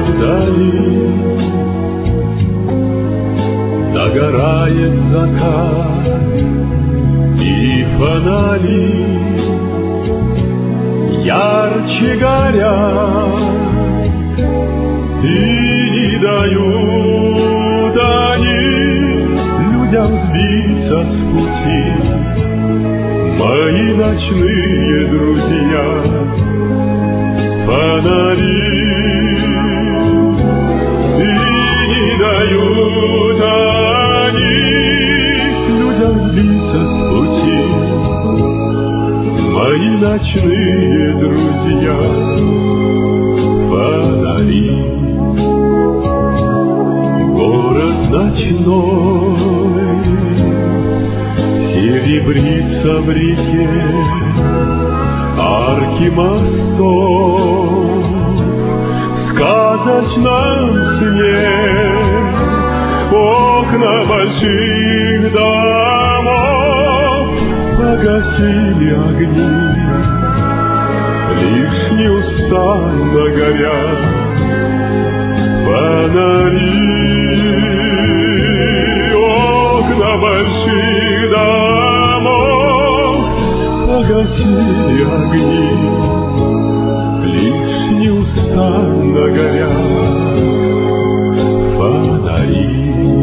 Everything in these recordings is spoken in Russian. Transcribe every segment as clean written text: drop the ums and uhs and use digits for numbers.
вдали догорает закат, и фонари ярче горят, и не дают они людям сбиться с пути. Мои ночные друзья, фонари, и не дают они людям сбиться с пути. Мои ночные друзья, фонари. Город ночной серебрится в реке, арки мостов в сказочном сне, окна больших домов погасили огни, лишь неустанно горят фонари. Окна больших домов погасили огни, лишь неустанно горят фонари.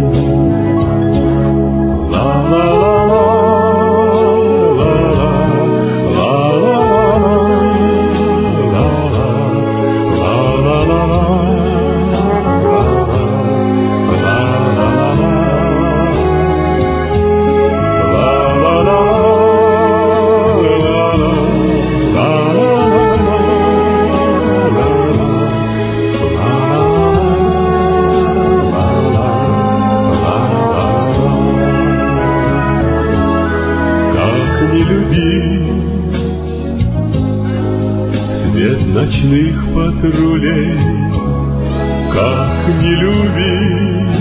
Свет ночных патрулей, как не любить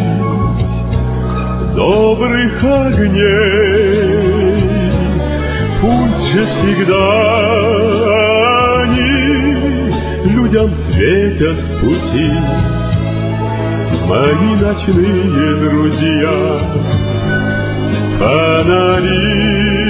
добрых огней, пусть же всегда они людям светят в пути. Мои ночные друзья, фонари.